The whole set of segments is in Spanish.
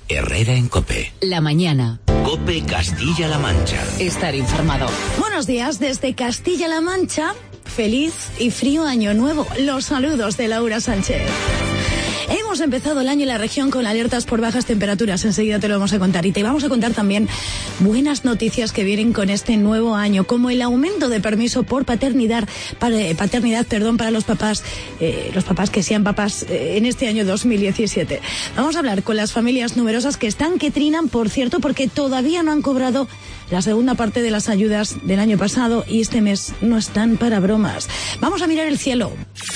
Herrera en COPE. La mañana. COPE Castilla-La Mancha. Estar informado. Buenos días desde Castilla-La Mancha. Feliz y frío año nuevo. Los saludos de Laura Sánchez. Hemos empezado el año en la región con alertas por bajas temperaturas. Enseguida te lo vamos a contar. Y te vamos a contar también buenas noticias que vienen con este nuevo año, como el aumento de permiso por paternidad para los papás que sean papás en este año 2017. Vamos a hablar con las familias numerosas que trinan, por cierto, porque todavía no han cobrado la segunda parte de las ayudas del año pasado y este mes no están para bromas. Vamos a mirar el cielo.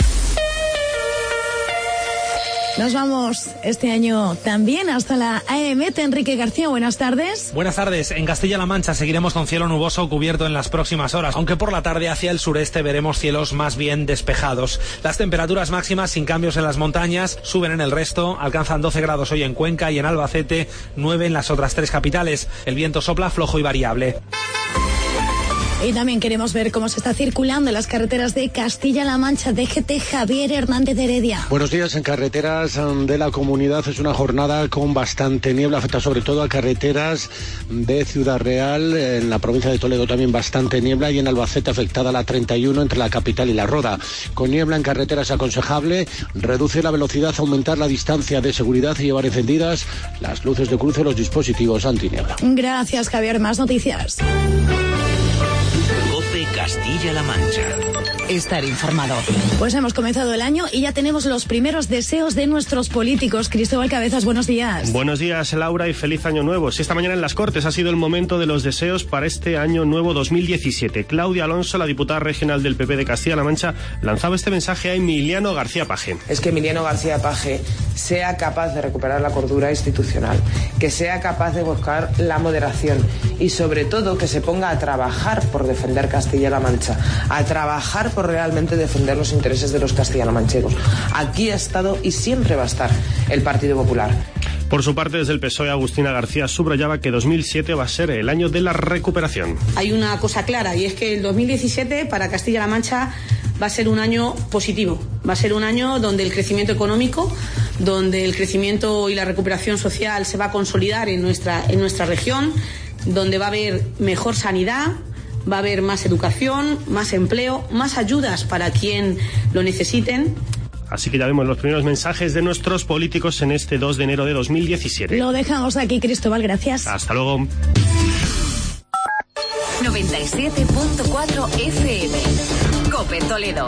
Nos vamos este año también hasta la AEMET. Enrique García, buenas tardes. Buenas tardes. En Castilla-La Mancha seguiremos con cielo nuboso cubierto en las próximas horas, aunque por la tarde hacia el sureste veremos cielos más bien despejados. Las temperaturas máximas sin cambios en las montañas suben en el resto, alcanzan 12 grados hoy en Cuenca y en Albacete, 9 en las otras 3 capitales. El viento sopla flojo y variable. Y también queremos ver cómo se está circulando en las carreteras de Castilla-La Mancha. DGT Javier Hernández de Heredia. Buenos días. En carreteras de la comunidad es una jornada con bastante niebla. Afecta sobre todo a carreteras de Ciudad Real. En la provincia de Toledo también bastante niebla. Y en Albacete afectada la 31 entre la capital y la Roda. Con niebla en carreteras aconsejable reducir la velocidad, aumentar la distancia de seguridad y llevar encendidas las luces de cruce, los dispositivos antiniebla. Gracias, Javier. Más noticias. Castilla-La Mancha. Estar informado. Pues hemos comenzado el año y ya tenemos los primeros deseos de nuestros políticos. Cristóbal Cabezas, buenos días. Buenos días, Laura, y feliz año nuevo. Si esta mañana en las Cortes ha sido el momento de los deseos para este año nuevo 2017. Claudia Alonso, la diputada regional del PP de Castilla-La Mancha, lanzaba este mensaje a Emiliano García Paje. Es que Emiliano García Paje sea capaz de recuperar la cordura institucional, que sea capaz de buscar la moderación y sobre todo que se ponga a trabajar por defender Castilla-La Mancha, a trabajar por realmente defender los intereses de los castellano-manchegos. Aquí ha estado y siempre va a estar el Partido Popular. Por su parte, desde el PSOE, Agustina García subrayaba que 2007 va a ser el año de la recuperación. Hay una cosa clara y es que el 2017 para Castilla-La Mancha va a ser un año positivo. Va a ser un año donde el crecimiento económico, donde el crecimiento y la recuperación social se va a consolidar en nuestra región, donde va a haber mejor sanidad, va a haber más educación, más empleo, más ayudas para quien lo necesiten. Así que ya vemos los primeros mensajes de nuestros políticos en este 2 de enero de 2017. Lo dejamos aquí, Cristóbal, gracias. Hasta luego. 97.4 FM. COPE Toledo.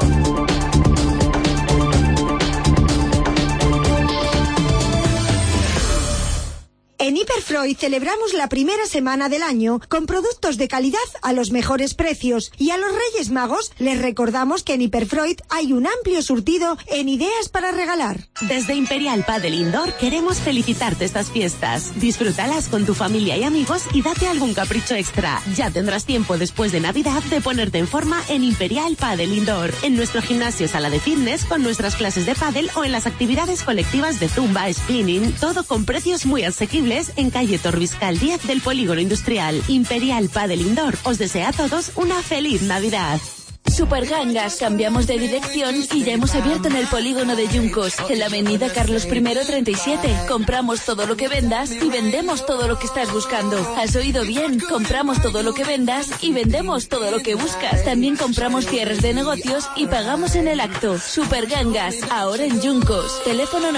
En Hiperfreud celebramos la primera semana del año con productos de calidad a los mejores precios y a los Reyes Magos les recordamos que en Hiperfreud hay un amplio surtido en ideas para regalar. Desde Imperial Padel Indoor queremos felicitarte estas fiestas. Disfrútalas con tu familia y amigos y date algún capricho extra. Ya tendrás tiempo después de Navidad de ponerte en forma en Imperial Padel Indoor, en nuestro gimnasio sala de fitness con nuestras clases de pádel o en las actividades colectivas de zumba, spinning, todo con precios muy asequibles en calle Torbiscal 10 del Polígono Industrial. Imperial Padel Indoor os desea a todos una feliz Navidad. Supergangas, cambiamos de dirección y ya hemos abierto en el polígono de Yuncos, en la avenida Carlos I 37. Compramos todo lo que vendas y vendemos todo lo que estás buscando. ¿Has oído bien? Compramos todo lo que vendas y vendemos todo lo que buscas. También compramos cierres de negocios y pagamos en el acto. Supergangas, ahora en Yuncos. Teléfono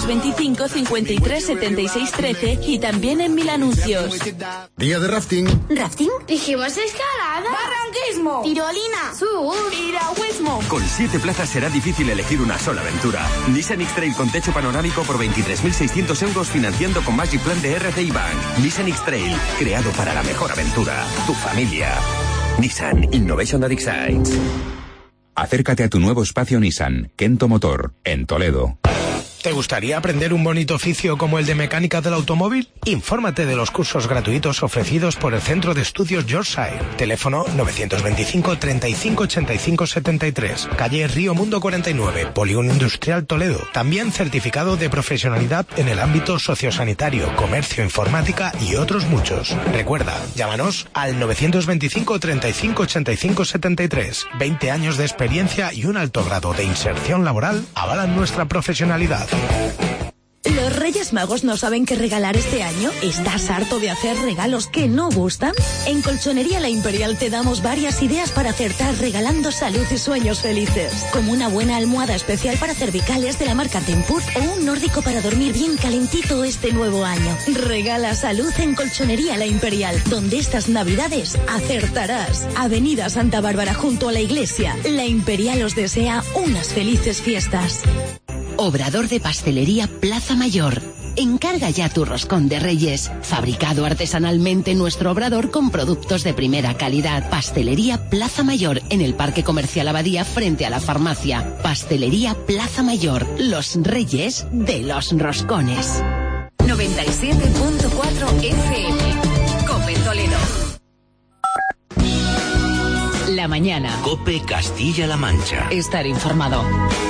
925 53 76 13 y también en Mil Anuncios. Día de rafting. ¿Rafting? Dijimos escalada. Barranquismo. Tirolina. Piragüismo. Con 7 plazas será difícil elegir una sola aventura. Nissan X-Trail con techo panorámico por 23.600 euros financiando con Magic Plan de RCI Bank. Nissan X-Trail, creado para la mejor aventura. Tu familia. Nissan Innovation that excites. Acércate a tu nuevo espacio Nissan, Kento Motor, en Toledo. ¿Te gustaría aprender un bonito oficio como el de mecánica del automóvil? Infórmate de los cursos gratuitos ofrecidos por el Centro de Estudios Yorkshire. Teléfono 925 35 85 73. Calle Río Mundo 49, Polígono Industrial Toledo. También certificado de profesionalidad en el ámbito sociosanitario, comercio, informática y otros muchos. Recuerda, llámanos al 925 35 85 73. 20 años de experiencia y un alto grado de inserción laboral avalan nuestra profesionalidad. Los ¿Reyes Magos no saben qué regalar este año? ¿Estás harto de hacer regalos que no gustan? En Colchonería La Imperial te damos varias ideas para acertar regalando salud y sueños felices. Como una buena almohada especial para cervicales de la marca Tempur o un nórdico para dormir bien calentito este nuevo año. Regala salud en Colchonería La Imperial, donde estas navidades acertarás. Avenida Santa Bárbara junto a la iglesia. La Imperial os desea unas felices fiestas. Obrador de Pastelería Plaza Mayor. Encarga ya tu roscón de Reyes, fabricado artesanalmente en nuestro obrador con productos de primera calidad. Pastelería Plaza Mayor, en el Parque Comercial Abadía frente a la farmacia. Pastelería Plaza Mayor, los reyes de los roscones. 97.4 FM. COPE Toledo. La mañana. COPE Castilla-La Mancha. Estar informado.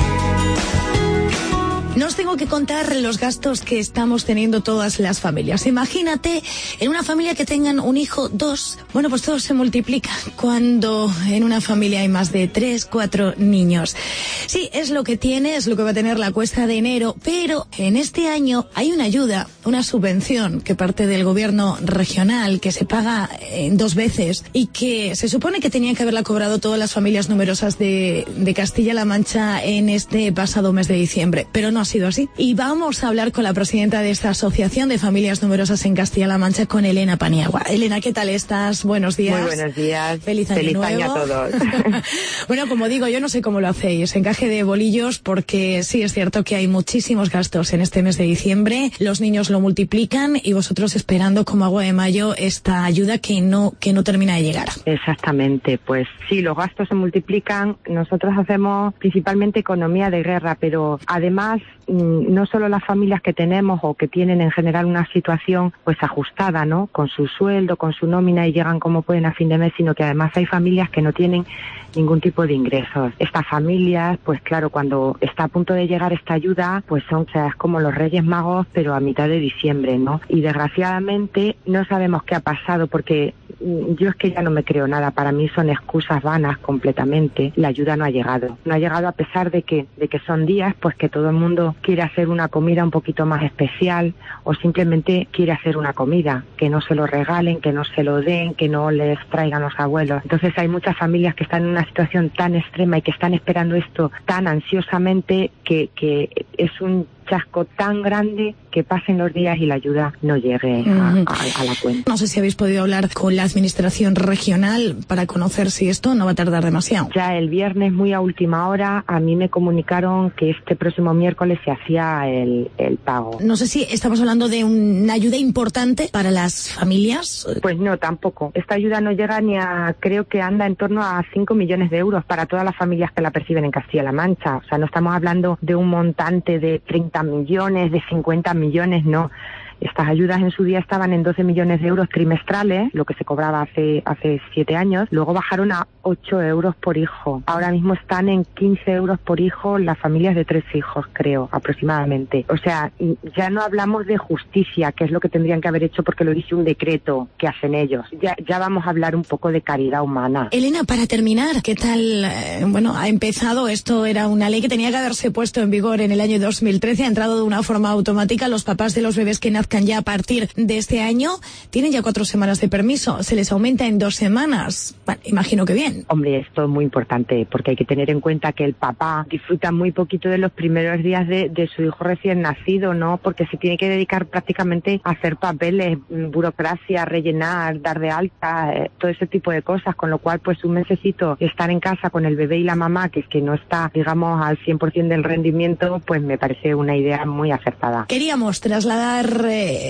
No os tengo que contar los gastos que estamos teniendo todas las familias. Imagínate en una familia que tengan un hijo, 2, bueno, pues todo se multiplica cuando en una familia hay más de 3, 4 niños. Sí, es lo que tiene, es lo que va a tener la cuesta de enero, pero en este año hay una ayuda, una subvención que parte del gobierno regional, que se paga en 2 veces y que se supone que tenían que haberla cobrado todas las familias numerosas de Castilla-La Mancha en este pasado mes de diciembre, pero no ha sido así. Y vamos a hablar con la presidenta de esta Asociación de Familias Numerosas en Castilla-La Mancha, con Elena Paniagua. Elena, ¿qué tal estás? Buenos días. Muy buenos días. Feliz año nuevo. Año a todos. Bueno, como digo, yo no sé cómo lo hacéis, encaje de bolillos, porque sí es cierto que hay muchísimos gastos en este mes de diciembre, los niños lo multiplican y vosotros esperando como agua de mayo esta ayuda que no termina de llegar. Exactamente, pues sí, los gastos se multiplican. Nosotros hacemos principalmente economía de guerra, pero además no solo las familias que tenemos o que tienen en general una situación pues ajustada, ¿no?, con su sueldo, con su nómina y llegan como pueden a fin de mes, sino que además hay familias que no tienen ningún tipo de ingresos. Estas familias, pues claro, cuando está a punto de llegar esta ayuda, pues son, o sea, es como los Reyes Magos, pero a mitad de diciembre, ¿no? Y desgraciadamente no sabemos qué ha pasado, porque yo es que ya no me creo nada. Para mí son excusas vanas completamente. La ayuda no ha llegado. No ha llegado a pesar de que son días, pues que todo el mundo quiere hacer una comida un poquito más especial o simplemente quiere hacer una comida, que no se lo regalen, que no se lo den, que no les traigan los abuelos. Entonces hay muchas familias que están en una situación tan extrema y que están esperando esto tan ansiosamente que es un chasco tan grande que pasen los días y la ayuda no llegue a la cuenta. No sé si habéis podido hablar con la administración regional para conocer si esto no va a tardar demasiado. Ya el viernes, muy a última hora, a mí me comunicaron que este próximo miércoles se hacía el pago. No sé si estamos hablando de una ayuda importante para las familias. Pues no, tampoco. Esta ayuda no llega ni a, creo que anda en torno a 5 millones de euros para todas las familias que la perciben en Castilla-La Mancha. O sea, no estamos hablando de un montante de 30 millones, de 50 millones, no. Estas ayudas en su día estaban en 12 millones de euros trimestrales, lo que se cobraba hace 7 años. Luego bajaron a 8 euros por hijo. Ahora mismo están en 15 euros por hijo las familias de 3 hijos, creo, aproximadamente. O sea, ya no hablamos de justicia, que es lo que tendrían que haber hecho porque lo dice un decreto que hacen ellos. Ya vamos a hablar un poco de caridad humana. Elena, para terminar, ¿qué tal? Bueno, ha empezado, esto era una ley que tenía que haberse puesto en vigor en el año 2013, ha entrado de una forma automática. Los papás de los bebés que nazcan ya a partir de este año tienen ya 4 semanas de permiso, se les aumenta en 2 semanas. Bueno, imagino que bien. Hombre, esto es muy importante porque hay que tener en cuenta que el papá disfruta muy poquito de los primeros días de su hijo recién nacido, ¿no? Porque se tiene que dedicar prácticamente a hacer papeles, burocracia, rellenar, dar de alta, todo ese tipo de cosas, con lo cual pues un mesecito estar en casa con el bebé y la mamá, que es que no está, digamos, al 100% del rendimiento, pues me parece una idea muy acertada. Queríamos trasladar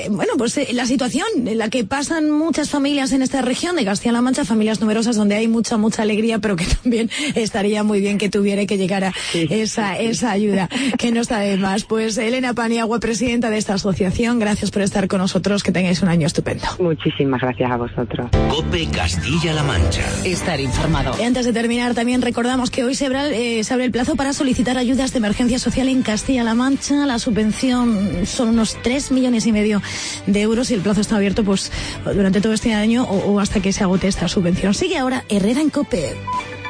la situación en la que pasan muchas familias en esta región de Castilla-La Mancha, familias numerosas donde hay mucha alegría, pero que también estaría muy bien que tuviera que llegar a esa ayuda, que no está de más. Pues Elena Paniagua, presidenta de esta asociación, gracias por estar con nosotros, que tengáis un año estupendo. Muchísimas gracias a vosotros. COPE Castilla-La Mancha. Estar informado. Y antes de terminar, también recordamos que hoy se abre el plazo para solicitar ayudas de emergencia social en Castilla-La Mancha. La subvención son unos 3,5 millones de euros y el plazo está abierto pues durante todo este año o hasta que se agote esta subvención. Sigue ahora Herrera en COPE.